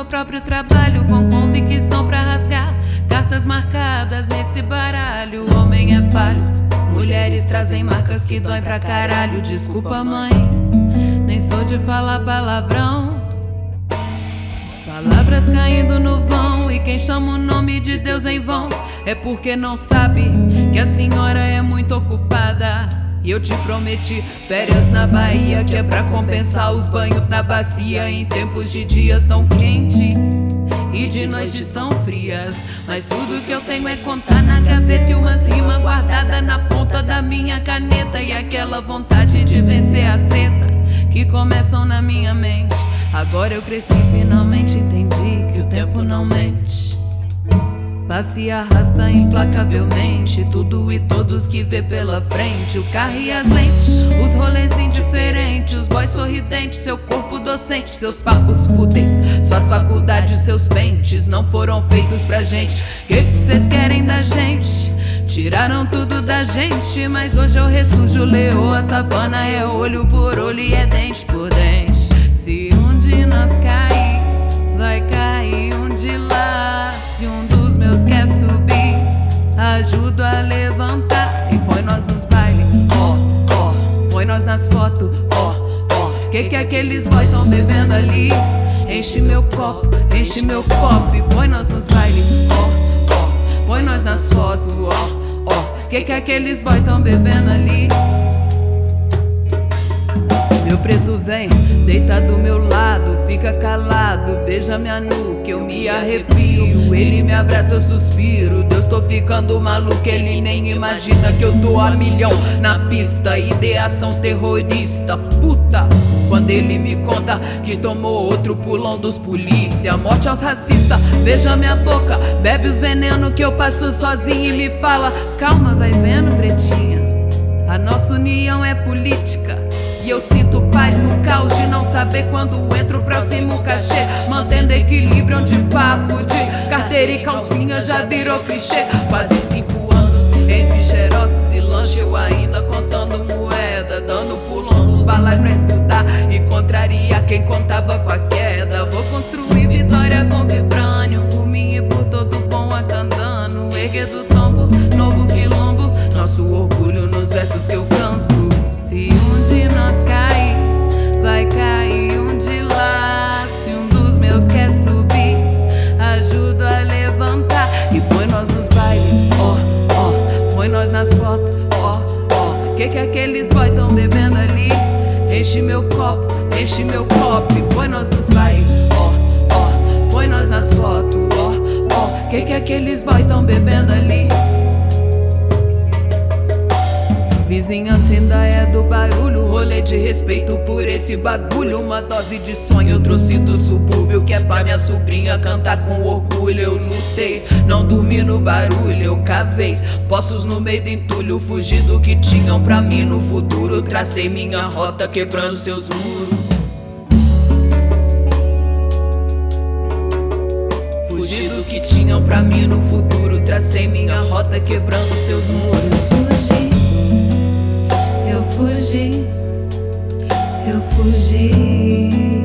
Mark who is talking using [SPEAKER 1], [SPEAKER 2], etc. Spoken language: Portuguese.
[SPEAKER 1] meu próprio trabalho, com convicção pra rasgar cartas marcadas nesse baralho. O homem é falho, mulheres trazem marcas que doem pra caralho. Desculpa, mãe, nem sou de falar palavrão. Palavras caindo no vão, e quem chama o nome de Deus em vão é porque não sabe que a senhora é muito ocupada. E eu te prometi férias na Bahia, que é pra compensar os banhos na bacia em tempos de dias tão quentes e de noites tão frias. Mas tudo que eu tenho é contar na gaveta e umas rimas guardadas na ponta da minha caneta, e aquela vontade de vencer as tretas que começam na minha mente. Agora eu cresci, finalmente entendi que o tempo não mente. Passa e arrasta implacavelmente tudo e todos que vê pela frente. Os carros e as lentes, os rolês indiferentes, os boys sorridentes, seu corpo docente, seus papos fúteis, suas faculdades, seus pentes não foram feitos pra gente. Que cês querem da gente? Tiraram tudo da gente, mas hoje eu ressurjo, leoa, a savana é olho por olho e é dente por dente. Se um de nós cair, vai cair um de lá. Se um dos meus quer subir, ajudo a levantar e põe nós nos bailes, põe nós nas fotos, que aqueles boys tão bebendo ali? Enche meu copo e põe nós nos bailes, põe nós nas fotos, que aqueles boys tão bebendo ali? Meu preto vem, deita do meu lado, fica calado, beija minha nuca, eu me arrepio. Ele me abraça, eu suspiro. Deus, tô ficando maluco, ele nem imagina que eu tô a milhão na pista. Ideação terrorista, puta. Quando ele me conta que tomou outro pulão dos polícia. Morte aos racistas, beija minha boca, bebe os venenos que eu passo sozinho e me fala: calma, vai vendo, pretinha, a nossa união é política. E eu sinto paz no caos de não saber quando entro o próximo cachê, mantendo equilíbrio onde papo de carteira e calcinha já virou clichê. Quase 5 anos entre xerox e lanche, eu ainda contando moeda, dando pulão nos balai pra estudar e contrariar quem contava com a queda. Vou construir vitória com vibrânio, por mim e por todo bom acandano. Erguer do tombo, novo quilombo, nosso orgulho nos versos que eu canto. Se um de nós cair, vai cair um de lá. Se um dos meus quer subir, ajudo a levantar e põe nós nos bailes, põe nós nas fotos, que aqueles boys tão bebendo ali? Enche meu copo e põe nós nos bailes, põe nós nas fotos, que aqueles boys tão bebendo ali? Vizinhança ainda é do barulho, rolê de respeito por esse bagulho. Uma dose de sonho eu trouxe do subúrbio, que é pra minha sobrinha cantar com orgulho. Eu lutei, não dormi no barulho, eu cavei poços no meio do entulho. Fugi do que tinham pra mim no futuro, tracei minha rota quebrando seus muros. Fugi do que tinham pra mim no futuro, tracei minha rota quebrando seus muros. Eu fugi,